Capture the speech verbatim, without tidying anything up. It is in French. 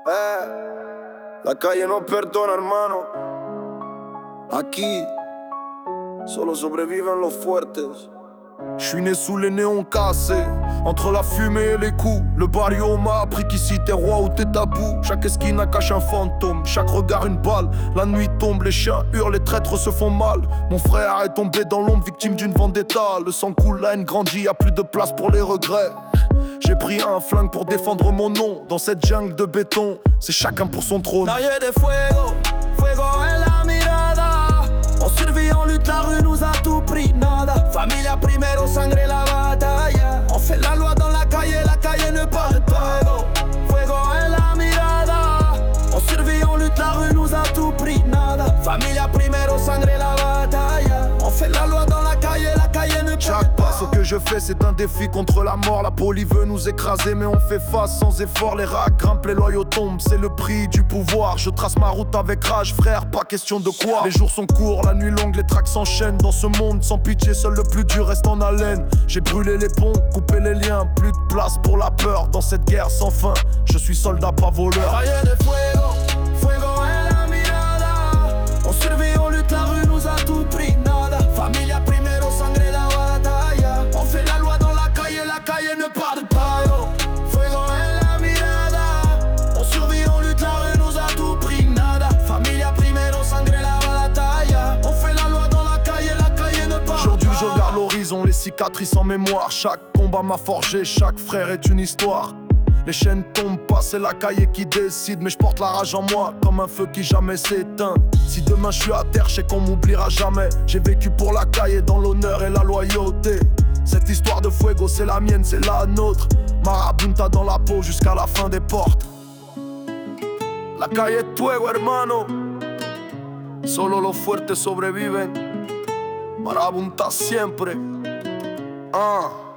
Eh, la calle no perdona, hermano. Aquí solo sobreviven los fuertes. J'suis né sous les néons cassés, entre la fumée et les coups. Le barrio m'a appris qu'ici t'es roi ou t'es tabou. Chaque esquina cache un fantôme, chaque regard une balle. La nuit tombe, les chiens hurlent, les traîtres se font mal. Mon frère est tombé dans l'ombre, victime d'une vendetta. Le sang coule, la haine grandit, y'a plus de place pour les regrets. J'ai pris un flingue pour défendre mon nom. Dans cette jungle de béton, c'est chacun pour son trône. Calle de fuego, fuego en la mirada. On survit, on lutte, la rue nous a tout pris, nada. Familia primero, sangre la batalla. On fait la loi dans la calle, la calle ne parle pas. Fuego, fuego en la mirada. On survit, on lutte, la rue nous a tout pris, nada. Familia primero, sangre la batalla. On fait la loi dans la calle, la calle ne parle pas. Chaque pas, ce que je fais, c'est un défi contre la mort. La police veut nous écraser, mais on fait face sans effort. Les rats grimpent, les loyaux tombent, c'est le prix du pouvoir. Je trace ma route avec rage, frère, pas question de quoi. Les jours sont courts, la nuit longue, les tracks s'enchaînent. Dans ce monde sans pitié, seul le plus dur reste en haleine. J'ai brûlé les ponts, coupé les liens. Plus de place pour la peur dans cette guerre sans fin. Je suis soldat, pas voleur. Calle de fuego, fuego en la mirada. On survit, on lutte, la rue nous a tout pris, nada. Familia primero, sangre la batalla. On fait la loi dans la calle, la calle ne parle pas. Yo. Fuego en la mirada. On survit, on lutte, la rue nous a tout pris, nada. Familia primero, sangre la batalla. On fait la loi dans la calle, la calle ne parle pas. Aujourd'hui je regarde l'horizon, les cicatrices en mémoire. Chaque combat m'a forgé, chaque frère est une histoire. Les chaînes tombent pas, c'est la caille qui décide. Mais je porte la rage en moi, comme un feu qui jamais s'éteint. Si demain je suis à terre, je sais qu'on m'oubliera jamais. J'ai vécu pour la caille dans l'honneur et la loyauté. Cette histoire de fuego, c'est la mienne, c'est la nôtre. Marabunta dans la peau jusqu'à la fin des portes. La calle es fuego, hermano. Solo los fuertes sobreviven. Marabunta siempre. Ah.